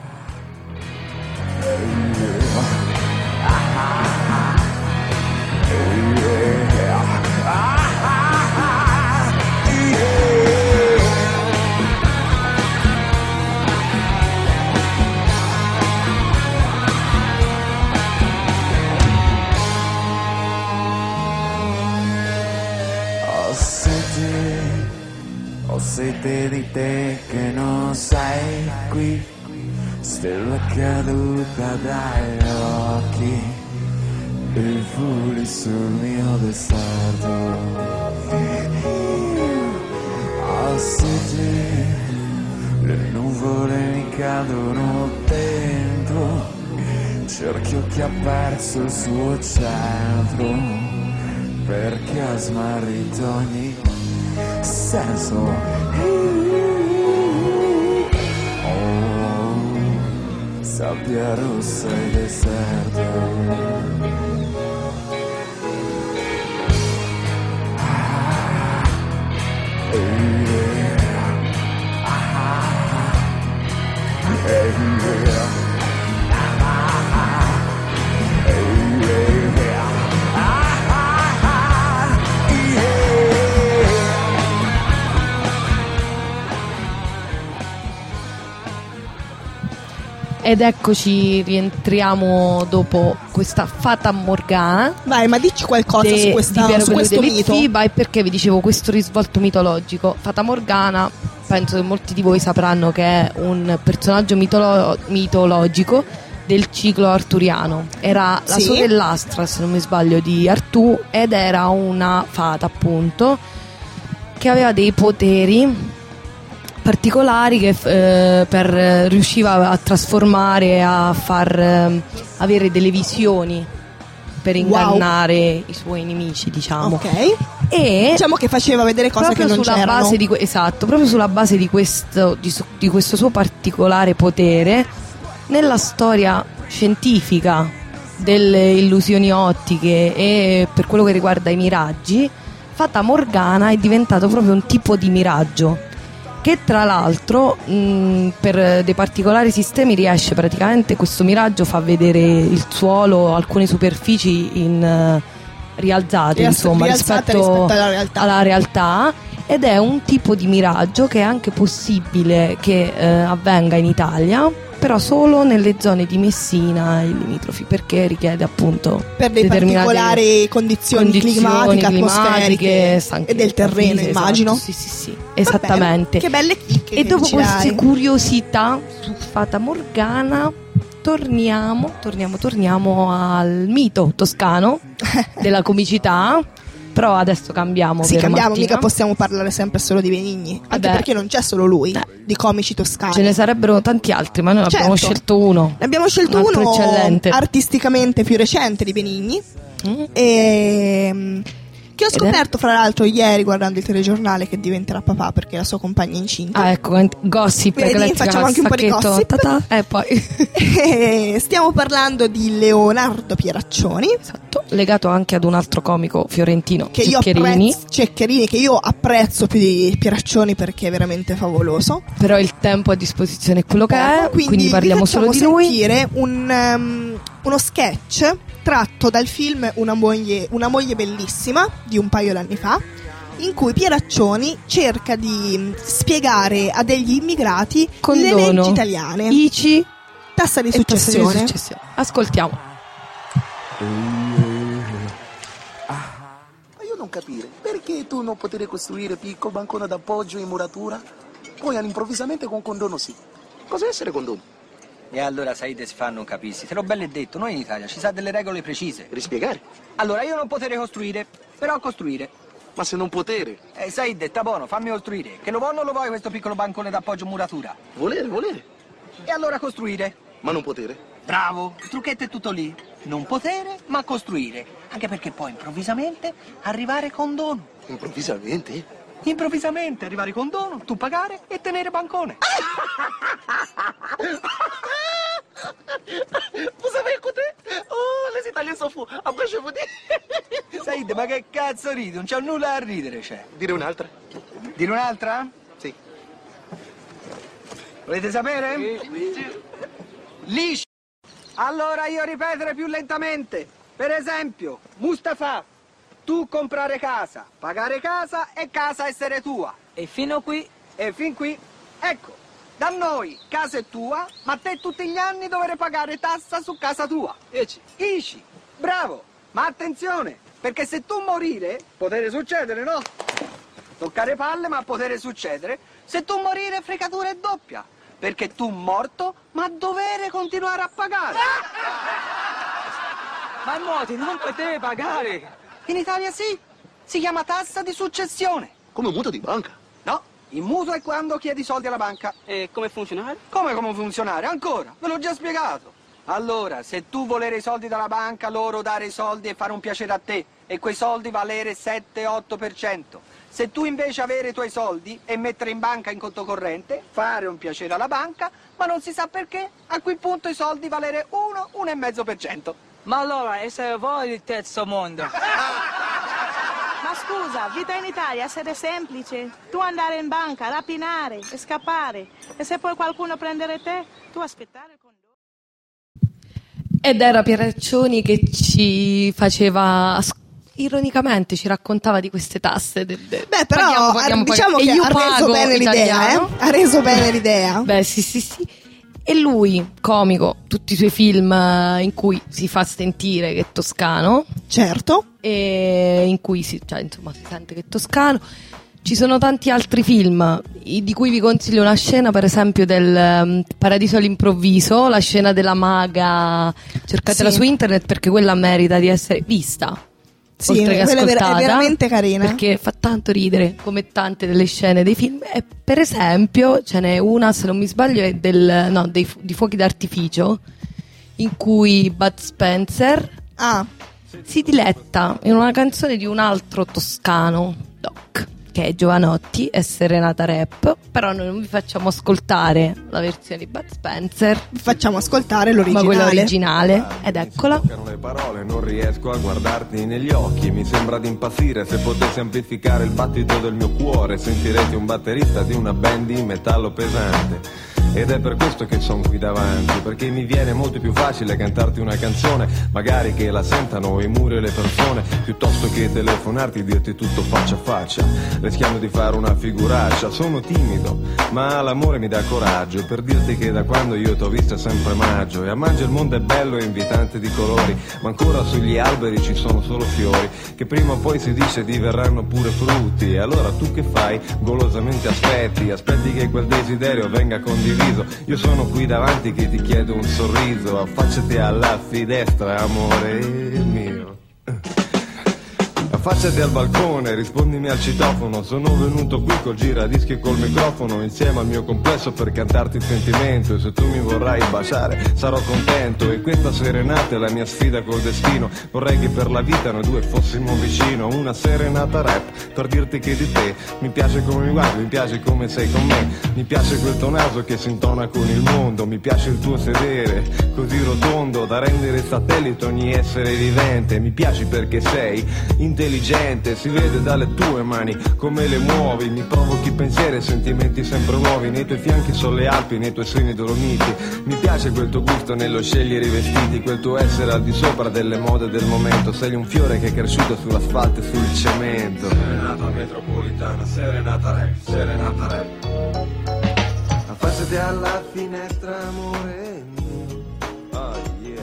Ho sete di te che non sei qui, stella caduta dagli occhi, e voli sul mio deserto. Ho sete, le nuvole mi cadono dentro, cerchio che ha perso il suo centro, perché ha smarrito ogni senso. Oh, sabbia rossa e deserto. Ah, yeah. Ah, yeah. Ed eccoci, rientriamo dopo questa Fata Morgana. Vai, ma dici qualcosa de, su, questa, su questo mito. E perché vi dicevo questo risvolto mitologico. Fata Morgana, penso che molti di voi sapranno che è un personaggio mitolo- mitologico del ciclo arturiano. Era la sì. sorellastra, se non mi sbaglio, di Artù, ed era una fata, appunto, che aveva dei poteri particolari, che eh, per, eh, riusciva a trasformare, a far eh, avere delle visioni per ingannare wow. i suoi nemici, diciamo. Ok. E diciamo che faceva vedere cose che non sulla c'erano. Base di que- esatto, proprio sulla base di questo, di, su- di questo suo particolare potere nella storia scientifica delle illusioni ottiche e per quello che riguarda i miraggi, Fata Morgana è diventato proprio un tipo di miraggio che tra l'altro mh, per dei particolari sistemi riesce praticamente, questo miraggio fa vedere il suolo, alcune superfici in uh, rialzate, Rialz- insomma rialzate rispetto, rispetto alla realtà. alla realtà, ed è un tipo di miraggio che è anche possibile che eh, avvenga in Italia, però solo nelle zone di Messina e limitrofi, perché richiede appunto per dei determinate particolari condizioni, condizioni climatiche, atmosferiche anche e del terreno, fisiche, immagino. esatto, sì, sì, sì, esattamente. Che belle chicche. E che dopo ci queste dai. curiosità su Fata Morgana torniamo, torniamo, torniamo al mito toscano della comicità. Però adesso cambiamo. Sì, vero, cambiamo, Martina? mica possiamo parlare sempre solo di Benigni. Anche Vabbè. perché non c'è solo lui, di comici toscani. Ce ne sarebbero tanti altri, ma noi Certo. abbiamo scelto uno. Ne abbiamo scelto Un altro uno eccellente. artisticamente più recente di Benigni. Mm. E, che ho Ed è? scoperto fra l'altro ieri guardando il telegiornale che diventerà papà perché la sua compagna è incinta. Ah, ecco, gossip. Vedi, eclettica, facciamo anche un po' di sacchetto, gossip. ta-ta, e poi E stiamo parlando di Leonardo Pieraccioni, esatto, legato anche ad un altro comico fiorentino, che io Ceccherini. apprezzo, Ceccherini, che io apprezzo più di Pieraccioni perché è veramente favoloso. Però il tempo a disposizione è quello che è, Poco, quindi, vi parliamo solo di facciamo lui. sentire un, um, uno sketch tratto dal film Una moglie, una moglie bellissima di un paio d'anni fa, in cui Pieraccioni cerca di mm, spiegare a degli immigrati le Condono, leggi italiane, I C I tassa di e tassa di successione. successione. Ascoltiamo. Ma io non capire, perché tu non potevi costruire piccolo bancone d'appoggio in muratura? Poi all'improvvisamente con condono sì. Cosa è essere condono? E allora Said si fa non capissi. Te l'ho belle detto, noi in Italia ci sa delle regole precise. Rispiegare? Allora io non potere costruire, però costruire. Ma se non potere? Eh, Said, sta buono, fammi costruire. Che lo vuoi o non lo vuoi questo piccolo bancone d'appoggio in muratura? Volere, volere. E allora costruire. Ma non potere? Bravo, il trucchetto è tutto lì. Non potere, ma costruire. Anche perché poi improvvisamente arrivare con dono. Improvvisamente? Improvvisamente arrivare con dono, tu pagare e tenere bancone. Vous savez écouter? Oh, les Italiens sont fous. Après je vous dis. Said, ma che cazzo ridi? Non c'è nulla a ridere, c'è. Dire un'altra? Dire un'altra? Sì. Volete sapere? Liscio. Allora io ripetere più lentamente. Per esempio, Mustafa, tu comprare casa, pagare casa e casa essere tua. E fino qui? E fin qui, ecco, da noi casa è tua, ma te tutti gli anni dovrei pagare tassa su casa tua. Ici. Ici, bravo, ma attenzione, perché se tu morire, potere succedere, no? Toccare palle, ma potere succedere. Se tu morire, fregatura è doppia, perché tu morto, ma dovere continuare a pagare. Ma Moti, non potevi pagare. In Italia sì, si chiama tassa di successione. Come un mutuo di banca? No, il mutuo è quando chiedi soldi alla banca. E come funzionare? Come come funzionare? Ancora, ve l'ho già spiegato. Allora, se tu volere i soldi dalla banca, loro dare i soldi e fare un piacere a te, e quei soldi valere sette otto per cento. Se tu invece avere i tuoi soldi e mettere in banca in conto corrente, fare un piacere alla banca, ma non si sa perché, a quel punto i soldi valere uno, uno e mezzo per cento. Ma allora essere voi il terzo mondo? Ma scusa, vita in Italia essere semplice. Tu andare in banca, rapinare e scappare. E se poi qualcuno prendere te, tu aspettare con... Ed era Pieraccioni che ci faceva, ironicamente ci raccontava di queste tasse. De, de, Beh, però paghiamo, paghiamo, diciamo paghiamo. che E io ha reso pago bene l'idea, italiano. eh? Ha reso bene l'idea. Beh, sì, sì, sì. E lui, comico, tutti i suoi film eh, in cui si fa sentire che è toscano. Certo. E in cui si, cioè, insomma, si sente che è toscano. Ci sono tanti altri film i- di cui vi consiglio una scena, per esempio del um, Paradiso all'improvviso, la scena della maga, cercatela Sì. su internet perché quella merita di essere vista. Sì, oltre che quella è ver- è ascoltata, veramente carina. perché fa tanto ridere come tante delle scene dei film. E per esempio ce n'è una, se non mi sbaglio, è del, no, dei fu- di fuochi d'artificio in cui Bud Spencer Ah. si diletta in una canzone di un altro toscano, Doc, che è Giovanotti e Serenata Rap. Però noi non vi facciamo ascoltare la versione di Bud Spencer, vi facciamo ascoltare l'originale, ma quella originale, ed eccola. Le parole, non riesco a guardarti negli occhi, mi sembra di impazzire. Se potessi amplificare il battito del mio cuore, sentirete un batterista di una band di metallo pesante. Ed è per questo che sono qui davanti, perché mi viene molto più facile cantarti una canzone, magari che la sentano i muri e le persone, piuttosto che telefonarti e dirti tutto faccia a faccia, rischiando di fare una figuraccia. Sono timido, ma l'amore mi dà coraggio per dirti che da quando io t'ho vista è sempre maggio, e a maggio il mondo è bello e invitante di colori, ma ancora sugli alberi ci sono solo fiori, che prima o poi si dice diverranno pure frutti. E allora tu che fai? Golosamente aspetti, aspetti che quel desiderio venga condiviso. Io sono qui davanti che ti chiedo un sorriso, affacciati alla finestra, amore mio. Affacciati al balcone, rispondimi al citofono. Sono venuto qui col giradischi e col microfono, insieme al mio complesso per cantarti il sentimento. E se tu mi vorrai baciare sarò contento. E questa serenata è la mia sfida col destino. Vorrei che per la vita noi due fossimo vicino. Una serenata rap per dirti che di te mi piace come mi guardi, mi piace come sei con me, mi piace quel tuo naso che si intona con il mondo, mi piace il tuo sedere così rotondo da rendere satellite ogni essere vivente. Mi piaci perché sei intelligente, si vede dalle tue mani come le muovi, mi provochi pensieri e sentimenti sempre nuovi. Nei tuoi fianchi sono le Alpi, nei tuoi seni Dolomiti. Mi piace quel tuo gusto nello scegliere i vestiti, quel tuo essere al di sopra delle mode del momento. Sei un fiore che è cresciuto sull'asfalto e sul cemento. Serenata metropolitana, serenata rap, serenata rap. Affacciati alla finestra, amore mio. Oh yeah.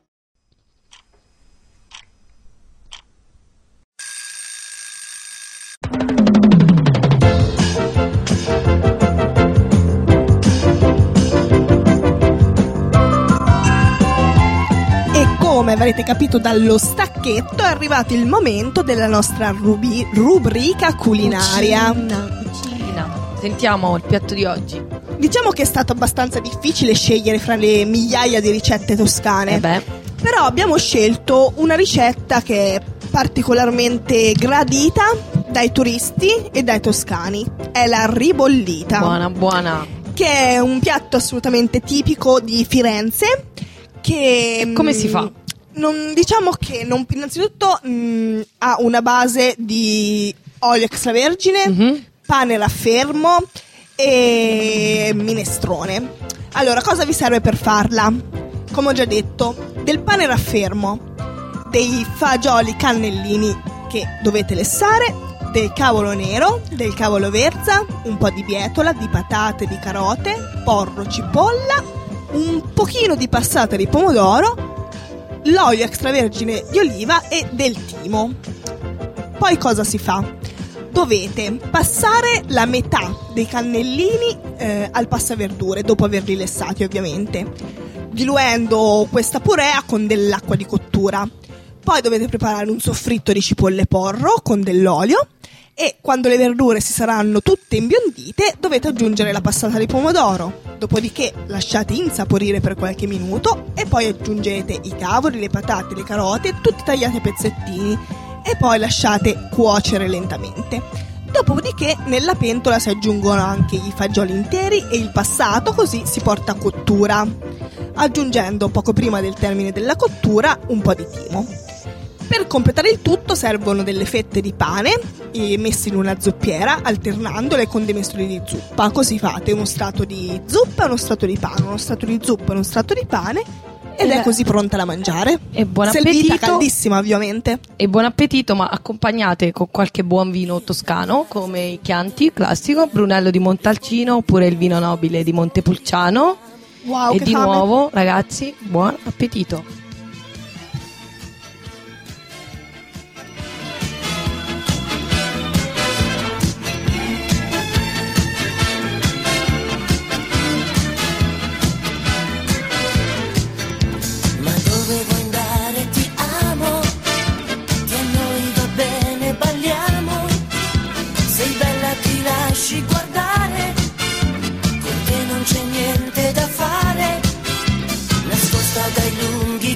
Come avrete capito dallo stacchetto, è arrivato il momento della nostra rubi- rubrica culinaria. Cucina, cucina. Sentiamo il piatto di oggi. Diciamo che è stato abbastanza difficile scegliere fra le migliaia di ricette toscane. Eh beh. Però abbiamo scelto una ricetta che è particolarmente gradita dai turisti e dai toscani. È la ribollita. Buona, buona. Che è un piatto assolutamente tipico di Firenze. Che e come si fa? Non, diciamo che non, innanzitutto mh, ha una base di olio extravergine, mm-hmm. pane raffermo e minestrone. Allora, cosa vi serve per farla? Come ho già detto, del pane raffermo, dei fagioli cannellini che dovete lessare, del cavolo nero, del cavolo verza, un po' di bietola, di patate, di carote, porro, cipolla, un pochino di passata di pomodoro, l'olio extravergine di oliva e del timo. Poi cosa si fa? Dovete passare la metà dei cannellini eh, al passaverdure, dopo averli lessati ovviamente, diluendo questa purea con dell'acqua di cottura. Poi dovete preparare un soffritto di cipolle e porro con dell'olio, e quando le verdure si saranno tutte imbiondite dovete aggiungere la passata di pomodoro. Dopodiché lasciate insaporire per qualche minuto e poi aggiungete i cavoli, le patate, le carote, tutti tagliati a pezzettini, e poi lasciate cuocere lentamente. Dopodiché nella pentola si aggiungono anche i fagioli interi e il passato, così si porta a cottura, aggiungendo poco prima del termine della cottura un po' di timo. Per completare il tutto servono delle fette di pane messe in una zuppiera, alternandole con dei mestoli di zuppa. Così fate uno strato di zuppa e uno strato di pane, uno strato di zuppa e uno strato di pane, ed è così pronta da mangiare. E buon Servita appetito. caldissima ovviamente. E buon appetito, ma accompagnate con qualche buon vino toscano, come il Chianti classico, Brunello di Montalcino, oppure il vino nobile di Montepulciano. Wow, e che di fame. nuovo, ragazzi, buon appetito. Guardare, con te non c'è niente da fare, nascosta dai lunghi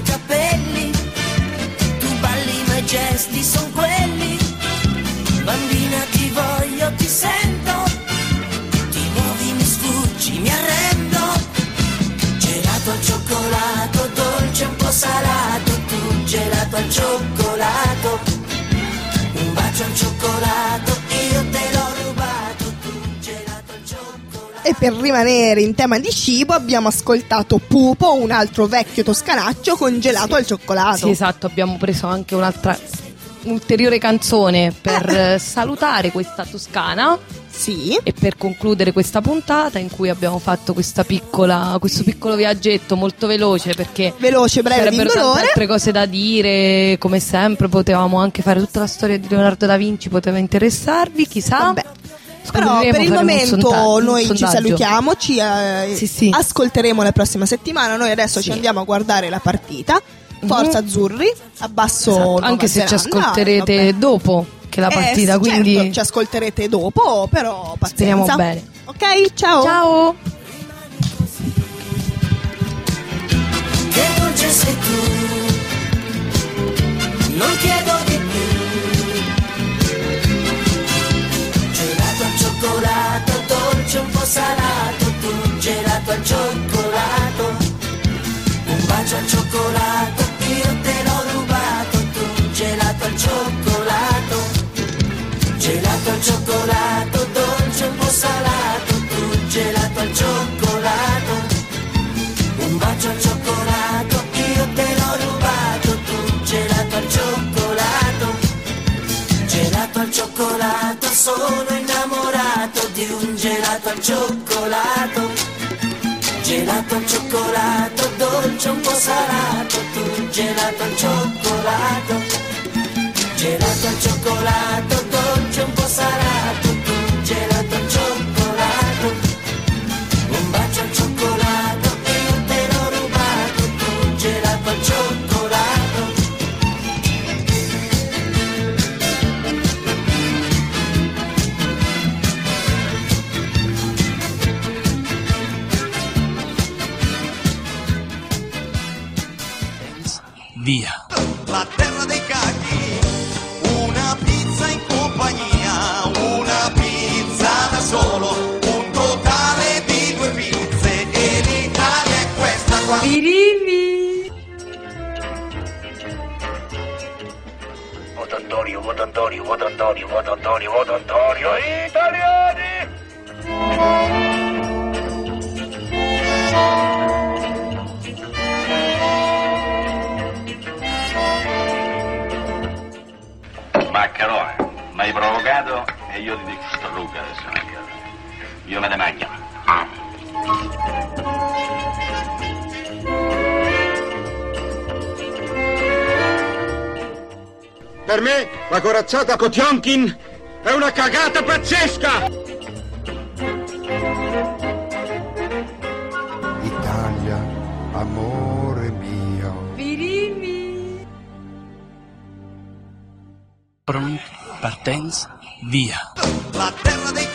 per rimanere in tema di cibo abbiamo ascoltato Pupo, un altro vecchio toscanaccio con Gelato al cioccolato. Sì, esatto, abbiamo preso anche un'altra ulteriore canzone per eh. salutare questa Toscana. Sì. E per concludere questa puntata in cui abbiamo fatto questa piccola, questo piccolo viaggetto molto veloce, perché veloce, breve, sarebbero tante altre cose da dire. Come sempre potevamo anche fare tutta la storia di Leonardo da Vinci, poteva interessarvi, chissà. Vabbè. Però per il momento noi ci salutiamo, ci eh, sì, sì. ascolteremo la prossima settimana. Noi adesso sì. ci andiamo a guardare la partita. Forza mm-hmm. azzurri, abbasso esatto. Anche se Zelanda, ci ascolterete eh, dopo che la partita, eh, quindi certo, ci ascolterete dopo, però pazienza. Speriamo bene. Ok, ciao. Ciao. Che dolce sei tu, non chiedo di più. Gelato al cioccolato, dolce un po' salato, tu gelato al cioccolato, un bacio al cioccolato, io te l'ho rubato, tu gelato al cioccolato. Gelato al cioccolato, dolce un po' salato, tu gelato al cioccolato, un bacio al cioccolato, io te l'ho rubato, tu gelato al cioccolato, gelato al cioccolato, sono innamorato di un gelato al cioccolato, gelato al cioccolato, dolce un po' salato, tu gelato al cioccolato. Gelato al cioccolato, dolce un po' salato, tu gelato al cioccolato, un bacio al cioccolato, io te l'ho rubato, tu gelato al cioccolato. Via. La terra dei cacchi, una pizza in compagnia, una pizza da solo, un totale di due pizze e l'Italia è questa qua. Birilli. Voto Antonio, voto Antonio, voto Antonio, voto Antonio, voto Antonio, italiani! Maccherone, mi hai provocato e io ti distruggo adesso. Io me ne mangio. Per me la corazzata Potionkin è una cagata pazzesca! Italia, amore mio. Birilli. Pronto, partenza, via. La terra dei